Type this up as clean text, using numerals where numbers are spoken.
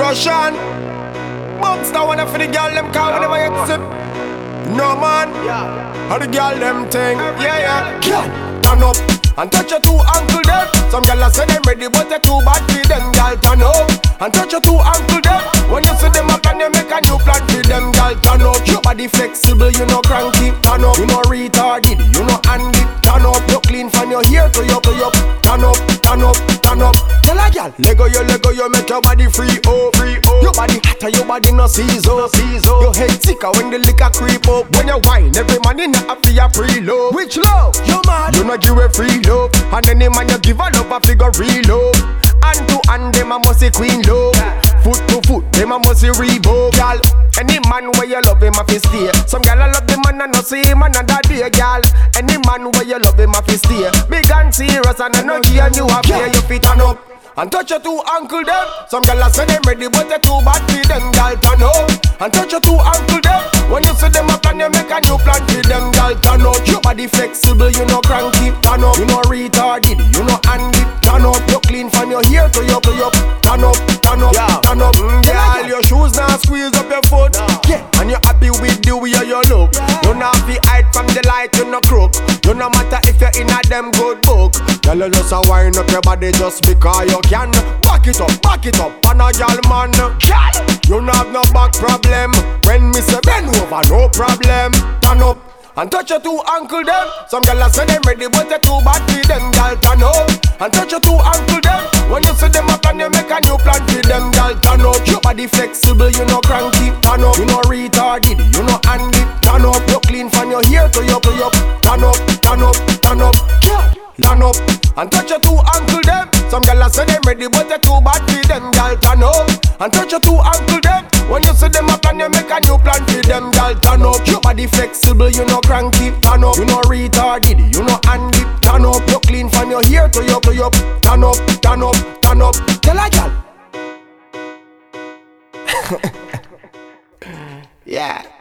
Russian. Bugs down for the girl them call whenever you sip. No man, how the girl them thing. Yeah. Turn up and touch your two ankle them. Some gyal say them ready but they too bad for them. Gyal turn up and touch your two ankle them. When you see them up and they make a new plan for them. Gyal turn up, your body flexible, you know cranky. Turn up, you know retarded, you know handy. Turn up, you clean from your hair to your Turn up. Tell a gyal, Lego you make your body free oh. Your body hotter, your body no season. Your head sicker when the liquor creep up. When you wine, every man in the happy a pre-love. Which love? You mad? You know give a free love. And any man you give a love, a figure real love. Hand to hand, them a must say queen love. Foot to foot, them a must say Reebok. Gyal, any man where you love him a fi stay. Some gyal a love the man and no see him another day. Gyal, any man where you love him a fi stay. Big and serious and I know give you a play. You fit turn up and touch your two ankle them. Some gyal say them ready but they too bad for them. Gyal turn up and touch your two ankle them. When you see them up and you make a new plan for them. Gyal turn up, your body flexible, you know cranky. Turn up, you know retarded, you know handy. Turn up, you clean from your hair to your Turn up, girl, your shoes now squeeze up your foot. Yeah, and you happy with the way you look. You not fi hide from the light, you no crook. You no matter if you're in a them good book. Girl, you just a wind up your body just because you can. Back it up, and a girl man. You no have no back problem. When me say bend over, no problem. Turn up and touch your two ankle them. Some gyal say them ready but they too bad for them. Gyal turn up and touch your two ankle them. When you see them up and you make a new plan for them. Gyal turn up, your body flexible, you know cranky. Turn up, you know retarded, you know handy. Turn up, you clean from your hair to your Turn up, turn up and touch your two ankle them. Some gyal say them ready but they too bad for them. Gyal turn up and touch your two ankle them. When you see them up and you make a new plan for them. Gyal turn up, your body flexible, you know cranky. Turn up, you know retarded, you know handy. Turn up, you clean from your hair to your Turn up. Tell a gyal. Yeah.